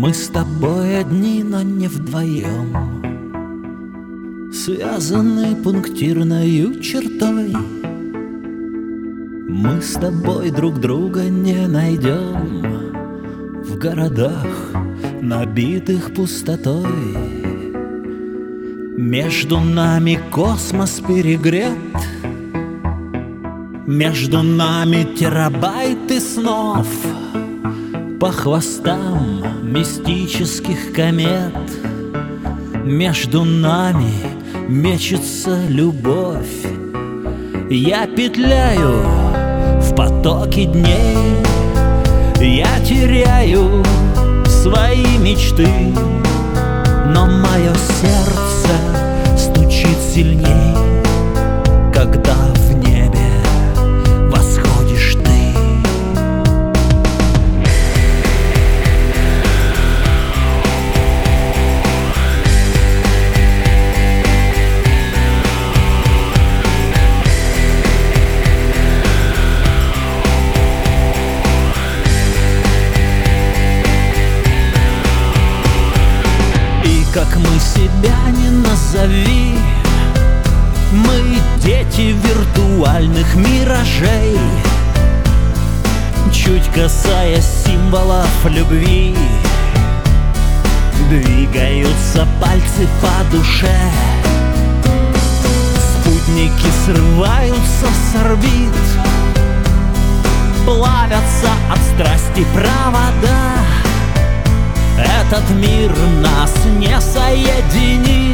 Мы с тобой одни, но не вдвоем, связаны пунктирною чертой. Мы с тобой друг друга не найдем в городах, набитых пустотой. Между нами космос перегрет, между нами терабайты снов по хвостам мистических комет. Между нами мечется любовь. Я петляю в потоке дней, я теряю свои мечты, но мое сердце стучит сильней, когда в небе восходишь ты. Как мы себя не назови, мы дети виртуальных миражей. Чуть касаясь символов любви, двигаются пальцы по душе. Спутники срываются с орбит, плавятся от страсти провода. Этот мир нас не соединит,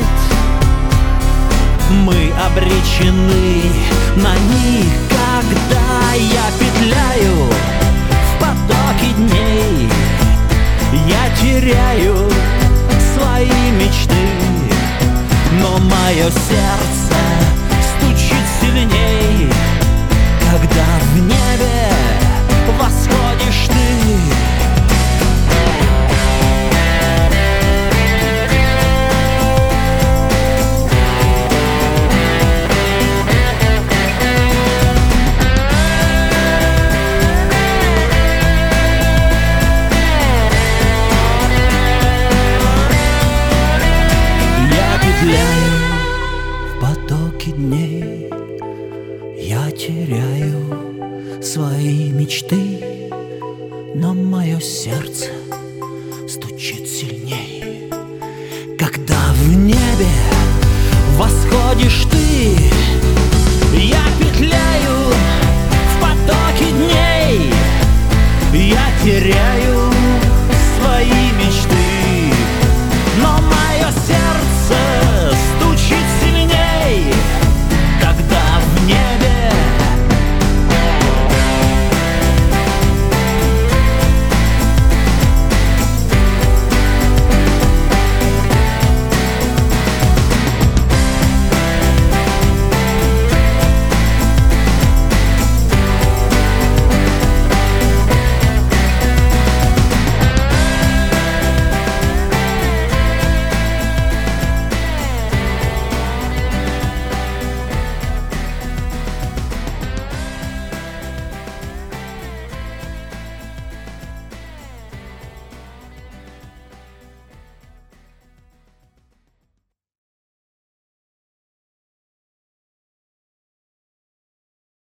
мы обречены на них. Когда я петляю в потоке дней, я теряю свои мечты, но мое сердце